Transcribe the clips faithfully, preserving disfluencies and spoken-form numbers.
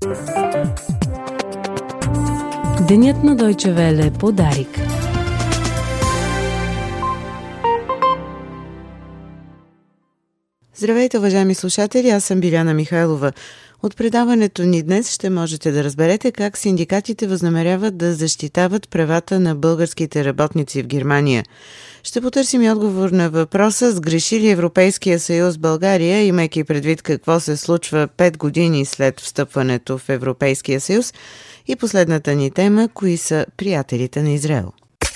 Денят на Deutsche Welle по Дарик. Здравейте, уважаеми слушатели, аз съм Биляна Михайлова. От предаването ни днес ще можете да разберете как синдикатите възнамеряват да защитават правата на българските работници в Германия. Ще потърсим и отговор на въпроса: сгреши ли Европейския съюз България, имайки предвид какво се случва пет години след встъпването в Европейския съюз? И последната ни тема: кои са приятелите на Израел?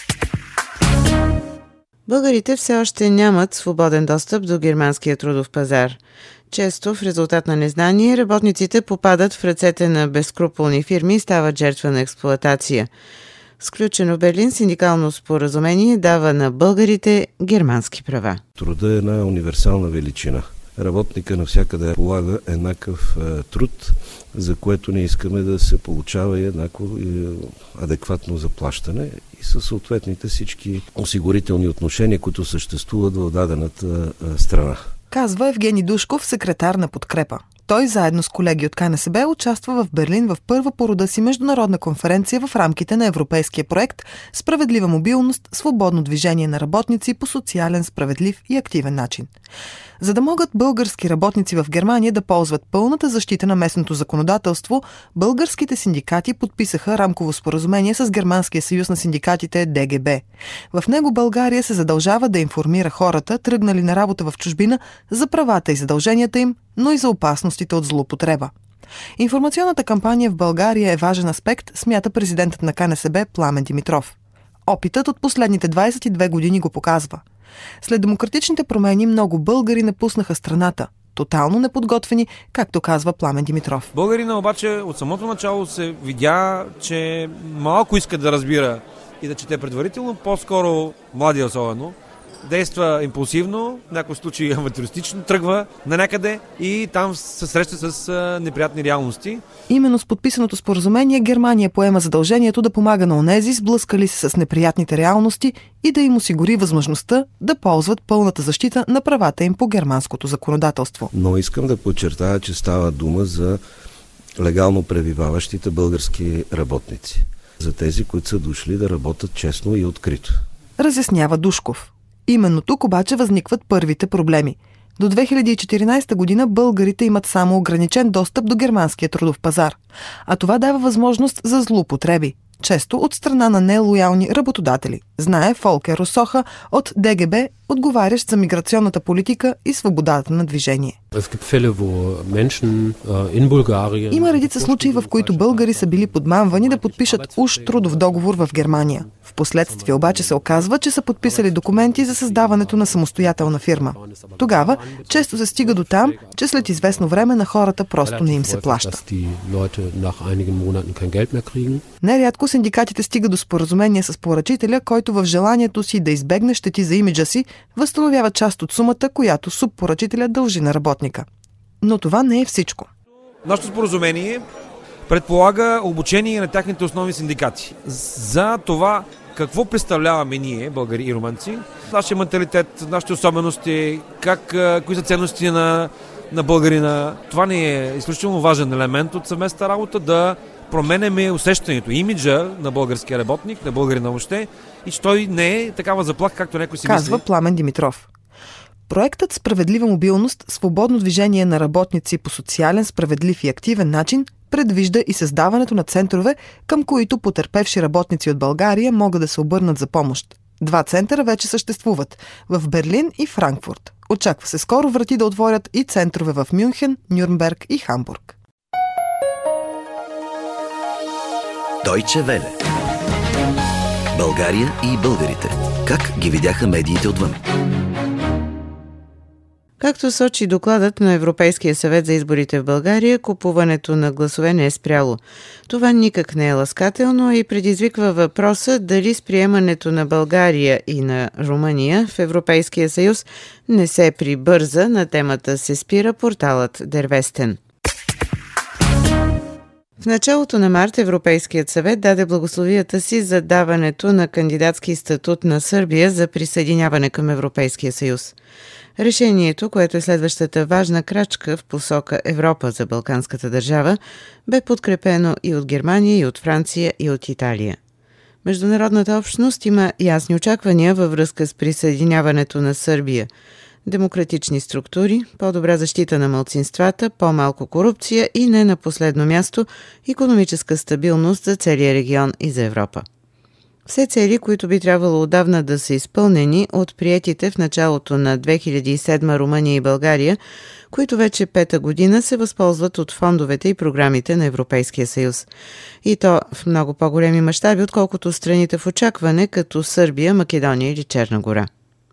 Българите все още нямат свободен достъп до германския трудов пазар. Често в резултат на незнание работниците попадат в ръцете на безскрупулни фирми и стават жертва на експлоатация. Сключено в Берлин синдикално споразумение дава на българите германски права. Труда е една универсална величина. Работника навсякъде полага еднакъв е, труд, за което не искаме да се получава и еднакво и адекватно заплащане и със съответните всички осигурителни отношения, които съществуват в дадената е, страна. Казва Евгений Душков, секретар на Подкрепа. Той заедно с колеги от КНСБ участва в Берлин в първа по рода си международна конференция в рамките на европейския проект «Справедлива мобилност, свободно движение на работници по социален, справедлив и активен начин». За да могат български работници в Германия да ползват пълната защита на местното законодателство, българските синдикати подписаха рамково споразумение с Германския съюз на синдикатите Д Г Б. В него България се задължава да информира хората, тръгнали на работа в чужбина, за правата и задълженията им, но и за опасностите от злоупотреба. Информационната кампания в България е важен аспект, смята президентът на КНСБ Пламен Димитров. Опитът от последните двадесет и две години го показва. След демократичните промени много българи напуснаха страната, тотално неподготвени, както казва Пламен Димитров. Българина обаче от самото начало се видя, че малко иска да разбира и да чете предварително, по-скоро младия особено. Действа импулсивно, в някои случаи авантюристично, тръгва на някъде и там се среща с а, неприятни реалности. Именно с подписаното споразумение Германия поема задължението да помага на онези, сблъскали се с неприятните реалности, и да им осигури възможността да ползват пълната защита на правата им по германското законодателство. Но искам да подчертая, че става дума за легално пребиваващите български работници. За тези, които са дошли да работят честно и открито. Разяснява Душков. Именно тук обаче възникват първите проблеми. До две хиляди и четиринадесета година българите имат само ограничен достъп до германския трудов пазар, а това дава възможност за злоупотреби, често от страна на нелоялни работодатели, знае Фолкер Росоха от Д Г Б, отговарящ за миграционната политика и свободата на движение. Има редица случаи, в които българи са били подмамвани да подпишат уж трудов договор в Германия. Впоследствие обаче се оказва, че са подписали документи за създаването на самостоятелна фирма. Тогава често се стига до там, че след известно време на хората просто не им се плаща. Нерядко синдикатите стига до споразумение с поръчителя, който в желанието си да избегне щети за имиджа си, възстановява част от сумата, която субпоръчителят дължи на работника. Но това не е всичко. Нашето споразумение предполага обучение на тяхните основни синдикати за това какво представляваме ние, българи и румънци, нашия менталитет, нашите особености, как, кои са ценности на, на българина. Това ни е изключително важен елемент от съвместната работа, да променяме усещането, имиджа на българския работник, на българина въобще, и че той не е такава заплаха, както някой си мисли. Казва Пламен Димитров. Проектът «Справедлива мобилност, свободно движение на работници по социален, справедлив и активен начин» предвижда и създаването на центрове, към които потърпевши работници от България могат да се обърнат за помощ. Два центъра вече съществуват – в Берлин и Франкфурт. Очаква се скоро врати да отворят и центрове в Мюнхен, Нюрнберг и Хамбург. Deutsche Welle. България и българите. Как ги видяха медиите отвън? Както сочи докладът на Европейския съвет за изборите в България, купуването на гласове не е спряло. Това никак не е ласкателно и предизвиква въпроса дали с приемането на България и на Румъния в Европейския съюз не се прибърза. На темата се спира порталът Дервестен. В началото на март Европейският съвет даде благословията си за даването на кандидатски статут на Сърбия за присъединяване към Европейския съюз. Решението, което е следващата важна крачка в посока Европа за балканската държава, бе подкрепено и от Германия, и от Франция, и от Италия. Международната общност има ясни очаквания във връзка с присъединяването на Сърбия. Демократични структури, по-добра защита на малцинствата, по-малко корупция и не на последно място икономическа стабилност за целия регион и за Европа. Все цели, които би трябвало отдавна да са изпълнени от приетите в началото на две хиляди и седма Румъния и България, които вече пета година се възползват от фондовете и програмите на Европейския съюз. И то в много по-големи мащаби, отколкото страните в очакване, като Сърбия, Македония или Черна гора.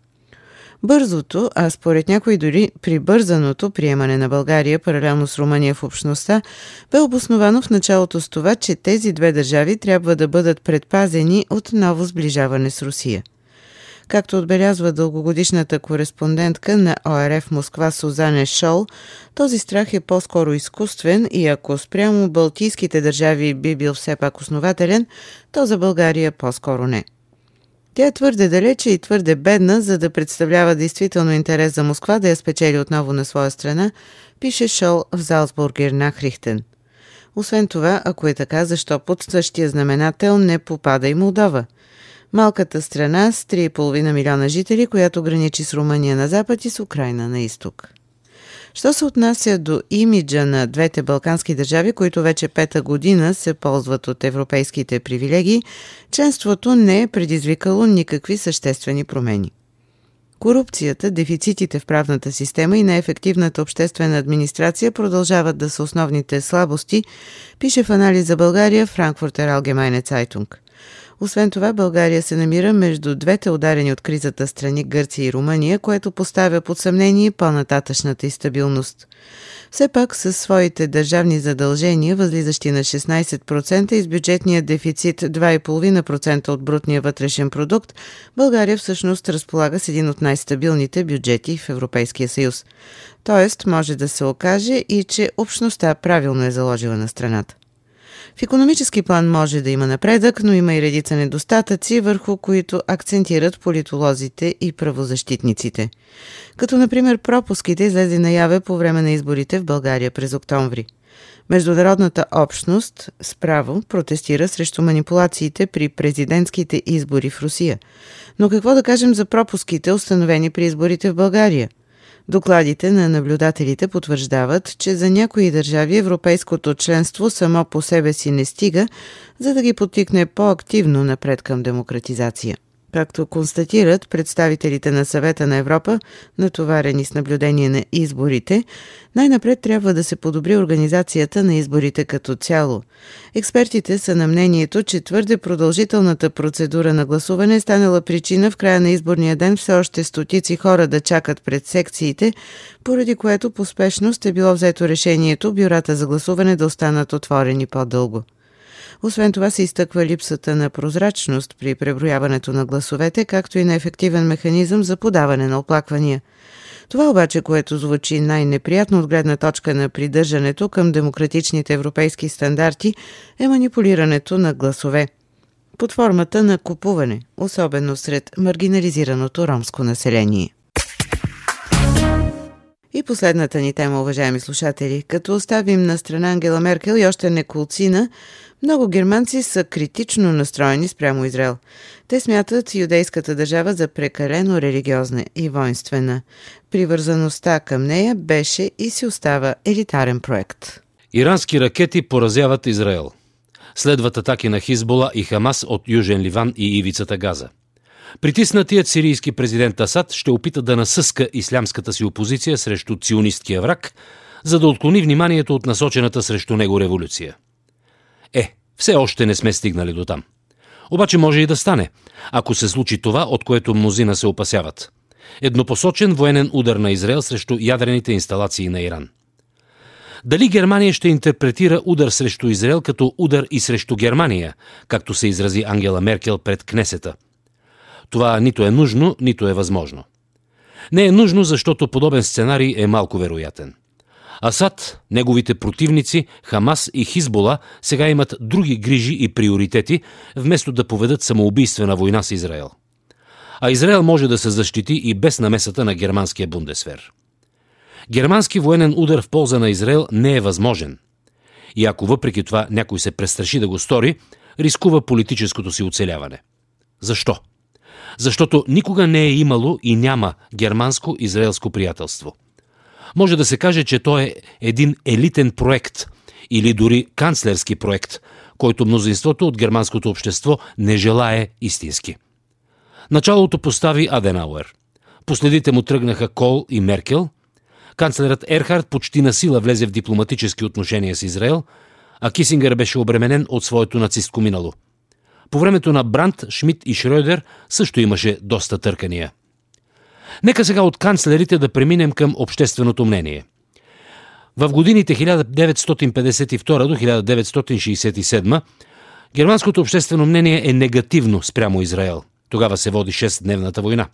Бързото, а според някои дори прибързаното приемане на България паралелно с Румъния в общността, бе обосновано в началото с това, че тези две държави трябва да бъдат предпазени от ново сближаване с Русия. Както отбелязва дългогодишната кореспондентка на О Р Ф в Москва Сузане Шол, този страх е по-скоро изкуствен и ако спрямо балтийските държави би бил все пак основателен, то за България по-скоро не. Тя е твърде далече и твърде бедна, за да представлява действително интерес за Москва да я спечели отново на своя страна, пише Шол в Залцбургер Nachrichten. Освен това, ако е така, защо под същия знаменател не попада и Молдова? Малката страна с три и половина милиона жители, която граничи с Румъния на запад и с Украйна на изток. Що се отнася до имиджа на двете балкански държави, които вече пета година се ползват от европейските привилегии, членството не е предизвикало никакви съществени промени. Корупцията, дефицитите в правната система и неефективната обществена администрация продължават да са основните слабости, пише в анализ за България Frankfurter Allgemeine Zeitung. Освен това, България се намира между двете ударени от кризата страни Гърция и Румъния, което поставя под съмнение по-нататъчната й стабилност. Все пак със своите държавни задължения, възлизащи на шестнайсет процента и с бюджетния дефицит два цяло и пет процента от брутния вътрешен продукт, България всъщност разполага с един от най-стабилните бюджети в Европейския съюз. Тоест, може да се окаже и че общността правилно е заложила на страната. В икономически план може да има напредък, но има и редица недостатъци, върху които акцентират политолозите и правозащитниците. Като, например, пропуските излезе наяве по време на изборите в България през октомври. Международната общност справо протестира срещу манипулациите при президентските избори в Русия. Но какво да кажем за пропуските, установени при изборите в България? Докладите на наблюдателите потвърждават, че за някои държави европейското членство само по себе си не стига, за да ги подтикне по-активно напред към демократизация. Както констатират представителите на Съвета на Европа, натоварени с наблюдение на изборите, най-напред трябва да се подобри организацията на изборите като цяло. Експертите са на мнението, че твърде продължителната процедура на гласуване е станала причина в края на изборния ден все още стотици хора да чакат пред секциите, поради което по спешност е било взето решението бюрата за гласуване да останат отворени по-дълго. Освен това се изтъква липсата на прозрачност при преброяването на гласовете, както и на ефективен механизъм за подаване на оплаквания. Това обаче, което звучи най-неприятно от гледна точка на придържането към демократичните европейски стандарти, е манипулирането на гласове под формата на купуване, особено сред маргинализираното ромско население. И последната ни тема, уважаеми слушатели, като оставим на страна Ангела Меркел и още неколцина, много германци са критично настроени спрямо Израел. Те смятат юдейската държава за прекалено религиозна и воинствена. Привързаността към нея беше и си остава елитарен проект. Ирански ракети поразяват Израел. Следват атаки на Хизбола и Хамас от Южен Ливан и ивицата Газа. Притиснатият сирийски президент Асад ще опита да насъска ислямската си опозиция срещу ционисткия враг, за да отклони вниманието от насочената срещу него революция. Е, все още не сме стигнали до там. Обаче може и да стане, ако се случи това, от което мнозина се опасяват. Еднопосочен военен удар на Израел срещу ядрените инсталации на Иран. Дали Германия ще интерпретира удар срещу Израел като удар и срещу Германия, както се изрази Ангела Меркел пред Кнесета? Това нито е нужно, нито е възможно. Не е нужно, защото подобен сценарий е малко вероятен. Асад, неговите противници, Хамас и Хизбола сега имат други грижи и приоритети, вместо да поведат самоубийствена война с Израел. А Израел може да се защити и без намесата на германския бундесвер. Германски военен удар в полза на Израел не е възможен. И ако въпреки това някой се престраши да го стори, рискува политическото си оцеляване. Защо? Защото никога не е имало и няма германско-израелско приятелство. Може да се каже, че то е един елитен проект или дори канцлерски проект, който мнозинството от германското общество не желае истински. Началото постави Аденауер. Последите му тръгнаха Кол и Меркел. Канцлерът Ерхард почти насила влезе в дипломатически отношения с Израел, а Кисингер беше обременен от своето нацистко минало. По времето на Брандт, Шмидт и Шрьодер също имаше доста търкания. Нека сега от канцлерите да преминем към общественото мнение. В годините хиляда деветстотин петдесет и втора до хиляда деветстотин шейсет и седма германското обществено мнение е негативно спрямо Израел. Тогава се води шестдневната война.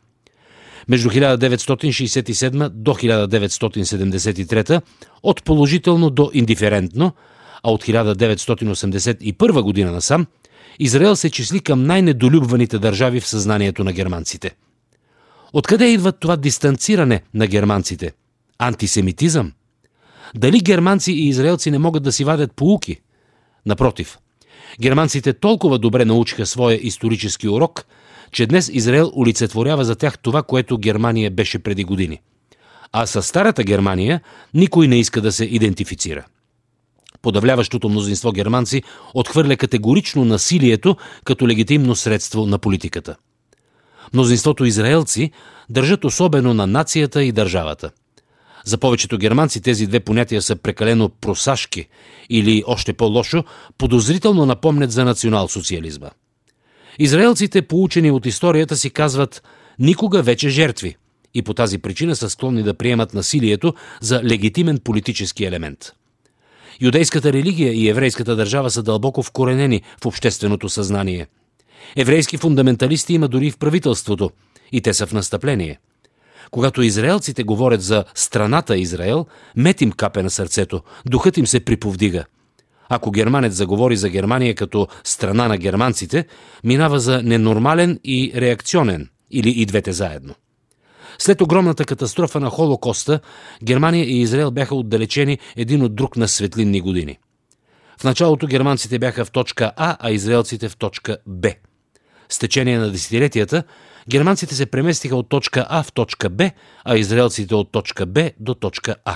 Между хиляда деветстотин шейсет и седма до хиляда деветстотин седемдесет и трета от положително до индиферентно, а от хиляда деветстотин осемдесет и първа година насам Израел се числи към най-недолюбваните държави в съзнанието на германците. Откъде идва това дистанциране на германците? Антисемитизъм? Дали германци и израелци не могат да си вадят поуки? Напротив, германците толкова добре научиха своя исторически урок, че днес Израел олицетворява за тях това, което Германия беше преди години. А със старата Германия никой не иска да се идентифицира. Подавляващото мнозинство германци отхвърля категорично насилието като легитимно средство на политиката. Мнозинството израелци държат особено на нацията и държавата. За повечето германци тези две понятия са прекалено просашки или, още по-лошо, подозрително напомнят за национал-социализма. Израелците, поучени от историята си, казват «никога вече жертви» и по тази причина са склонни да приемат насилието за легитимен политически елемент. Юдейската религия и еврейската държава са дълбоко вкоренени в общественото съзнание. Еврейски фундаменталисти има дори в правителството и те са в настъпление. Когато израелците говорят за страната Израел, мет им капе на сърцето, духът им се приповдига. Ако германец заговори за Германия като страна на германците, минава за ненормален и реакционен, или и двете заедно. След огромната катастрофа на Холокоста, Германия и Израел бяха отдалечени един от друг на светлинни години. В началото германците бяха в точка А, а израелците в точка Б. С течение на десетилетията, германците се преместиха от точка А в точка Б, а израелците от точка Б до точка А.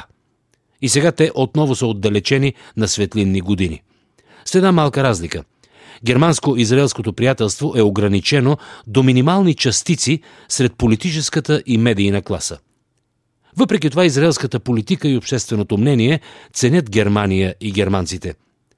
И сега те отново са отдалечени на светлинни години. С една малка разлика. Германско-израелското приятелство е ограничено до минимални частици сред политическата и медийна класа. Въпреки това израелската политика и общественото мнение ценят Германия и германците.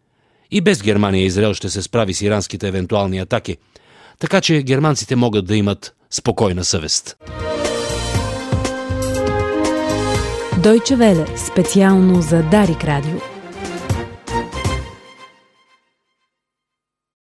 И без Германия Израел ще се справи с иранските евентуални атаки, така че германците могат да имат спокойна съвест. Deutsche Welle, специално за Дарик Радио.